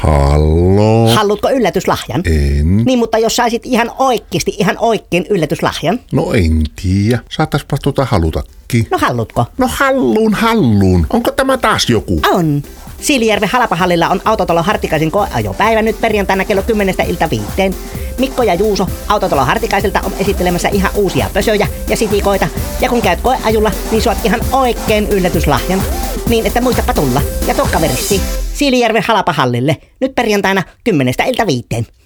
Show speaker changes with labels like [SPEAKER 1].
[SPEAKER 1] Hallo.
[SPEAKER 2] Hallutko yllätyslahjan?
[SPEAKER 1] En.
[SPEAKER 2] Niin, mutta jos saisit ihan oikein yllätyslahjan.
[SPEAKER 1] No en tiedä. Saattaispa halutakin.
[SPEAKER 2] No hallutko?
[SPEAKER 1] No halluun. Onko tämä taas joku?
[SPEAKER 2] On. Siilijärven Halapahallilla on Autotalo Hartikaisen koeajopäivä nyt perjantaina kello 10 ilta 5. Mikko ja Juuso Autotalo Hartikaiselta on esittelemässä ihan uusia pösöjä ja sitikoita. Ja kun käyt koeajulla, niin saat ihan oikein yllätyslahjan. Niin, että muistapa tulla. Ja tuo kaverisi Siilijärven Halapahallille nyt perjantaina 10 ilta 5.